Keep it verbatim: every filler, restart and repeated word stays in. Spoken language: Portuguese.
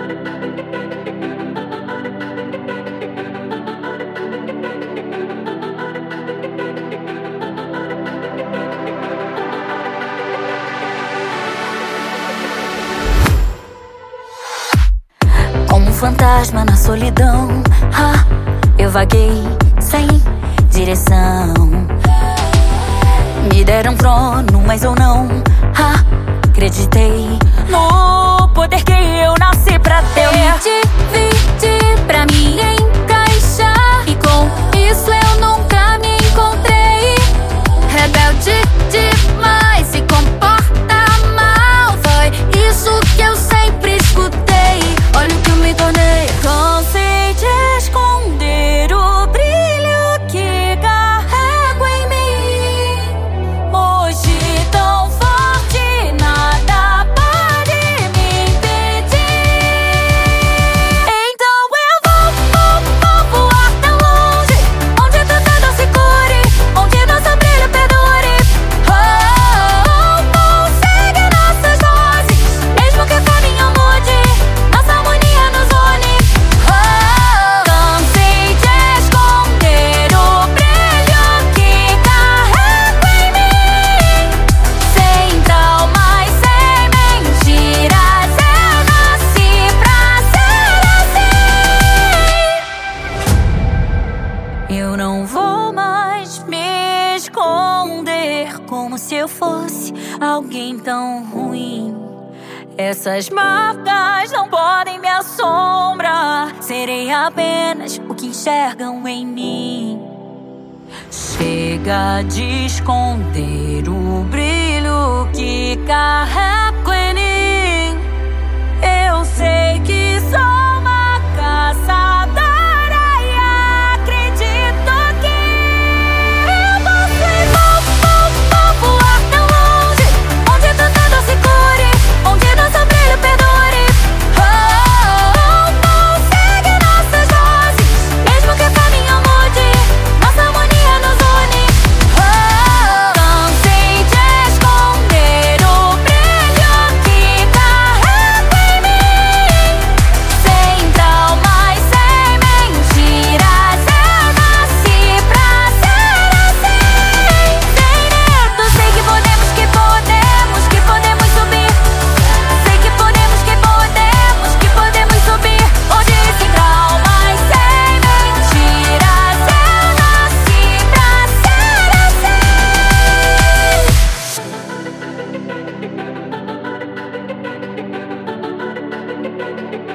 Como um fantasma na solidão, ah, eu vaguei sem direção. Me deram um trono, mas eu não ah, acreditei no poder que eu nasci pra ter. Eu me dividi pra me encaixar, e com isso eu nunca me encontrei. Rebelde demais, se comporta mal, foi isso que eu sempre escutei. Olha o que eu me tornei. Cansei de esconder o brilho que carrego em mim. Hoje tão forte, nada pode me impedir. Então eu vou, vou, vou voar tão longe, onde tanta dor se cure, onde nosso brilho perdure. Oh, oh, vou seguir nossas vozes, mesmo que o caminho mude, nossa harmonia nos une. Oh, cansei de esconder o brilho que carrego em mim. Sem traumas, sem mentiras, eu nasci pra ser assim. Eu não vou mais me esconder como se eu fosse alguém tão ruim. Essas marcas não podem me assombrar. Serei apenas o que enxergam em mim. Chega de esconder o brilho que carrego em mim. Eu sei que sou uma caçadora e acredito que eu posso e vou, vou, vou voar tão longe, onde tanta dor se cure, onde nosso brilho perdure. Oh, oh, oh, vou seguir nossas vozes, mesmo que o caminho mude, nossa harmonia nos une. Oh, cansei de esconder o brilho que carrego em mim. Sem traumas, sem mentiras, eu nasci pra ser assim. Sem medo, sei que podemos, que podemos, que podemos subir. Sei que podemos, que podemos, que podemos subir. Hoje sem traumas, sem mentiras, eu nasci pra ser assim.